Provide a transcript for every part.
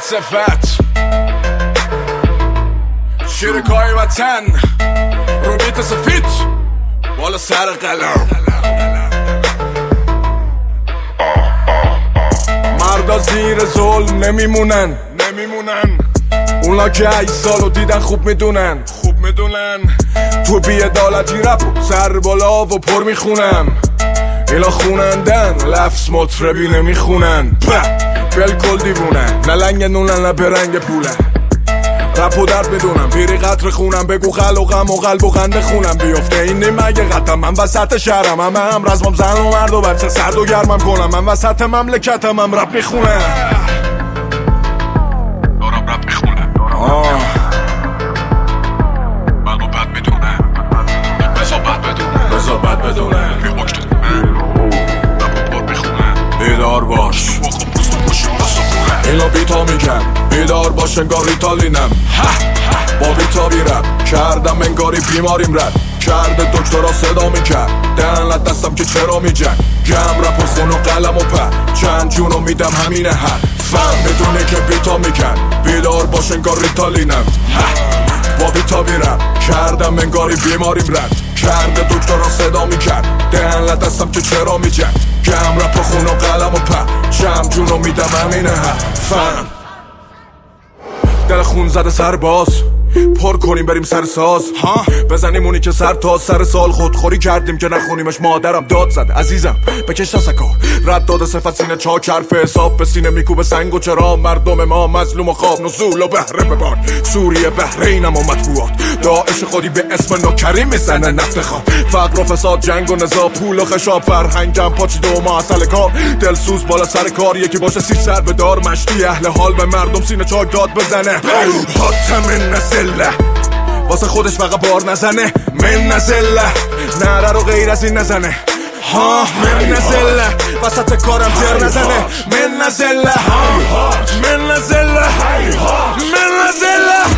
صفت شیرکای وطن رو بیت سفید بالا سر قلم. مردا زیر ظلم نمیمونن اونا که 8 سالو دیدن خوب میدونن تو بی‌عدالتی رپ سر بالا و پر میخونم. اینا خونندن لفظ مطربی نمیخونن بلکل دیوونن نه لنگ نونن نه برنگ پولن. رپ و درد میدونم پیری قطر خونم بگو خلقم و قلب و قند خونم بیفته این نیم اگه قطم من وسط شهرم هم رزمم زن و مرد و بچه سرد و گرمم کنم من وسط مملکتم هم رپ میخونم دارم رپ میخونم منو بد میدونم بزا بد بدونم رپ پر میخونم بیدار باش اینو بیتا میگن بیدار باش انگار ریتالینم با بیتا بیرم کردم انگاری بیماریم رد کرده دکترها صدا میکرد دهنت دستم که چرا میجن گم رپ و خون و قلم و پر چند جونو میدم همینه هر فهم میدونه که بیتا میگن بیدار باش انگار ریتالینم با بیتا بیرم کردم انگاری بیماریم رد کرده دکترها صدا میکرد دهنت دستم که چرا میجن گم رپ و خون و قلم و پر چند جونو میدم همینه هر فهم دل خون زده سرباز پر کنیم بریم سر ساز بزنیم اونی که سر تا سر سال خودخوری کردیم که نخونیمش مادرم داد زد عزیزم بکش تسکر رد داده صفت سینه چاک حرف حساب به سینه میکوبه سنگ و چرا مردم ما مظلوم و خواب نزول و بهره ببان سوریه بحرینم و مطبوعات داعش خودی به اسم نوکری میزنه نفت خواب فقر و فساد جنگ و نزا پول و خشاب فرهنگم پاچیده و معسل کار دلسوز بالا سر کار یکی باشه سی سر به دار مشتی اهل حال به مردم سینه چاک داد بزنه حاتم نزله واسه خودش فقط بار نزنه من نزله نره رو غیر از این نزنه من نزله وسط کارم تر نزنه من نزله من نزله من نزله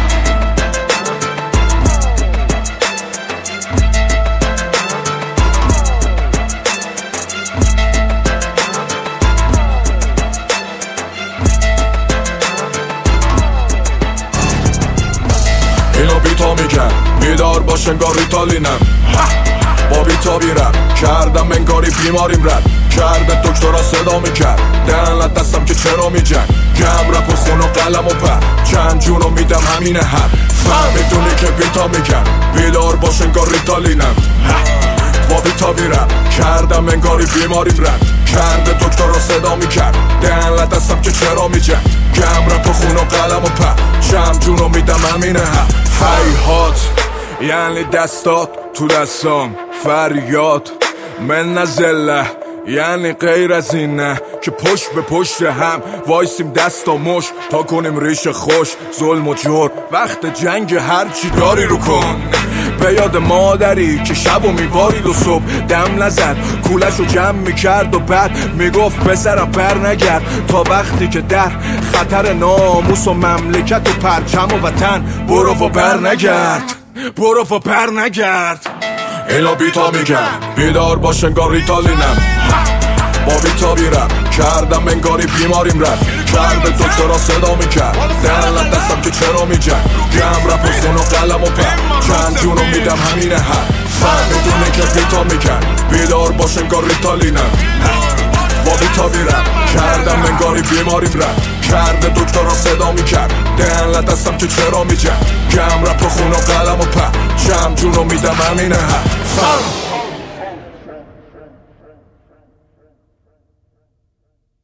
اینو بیتا میگن بیدار باش انگار ریتالینم با بیتا بیرم کردم انگاری بیماریم رد کرده دکترها صدا میکرد دهنت دستم که چرا میجن گم رپ و خون و قلم و پر چند جونو میدم همینه هر فهم میدونی که بیتا میگن بیدار باش انگار ریتالینم با بیتا بیرم کردم انگاری بیماریم رد کرده دکترها صدا میکرد دهنت دستم که چرا میجن گم رپ و خون و قلم و پر چند جونو میدم همینه هر هیهات یعنی دستات تو دستام فریاد من نزله یعنی غیر از این نه که پشت به پشت هم وایسیم دست و مش تا کنیم ریش خوش ظلم و جور وقت جنگ هرچی داری رو کن به یاد مادری که شب و میبارید و صبح دم نزد کولش رو جمع میکرد و بعد میگفت پسرم پر نگرد تا وقتی که در خطر ناموس و مملکت و پرچم و وطن برو و پر نگرد اینا بیتا میگن بیدار باش انگار ریتالینم با بیتا بیرم کردم انگاری بیماریم رد کرده دکترها صدا میکرد دهنت دستم که چرا میجن گم رپ و خون و قلم و پر چند جونو میدم همینه هر فهم میدونه که بیتا میگن بیدار باش انگار ریتالینم با بیتا بیرم کردم انگاری بیماریم رد کرده دکترها صدا میکرد دهنت دستم که چرا میجن گم رپ و خون و قلم و پر چند جونو میدم همینه هر فهم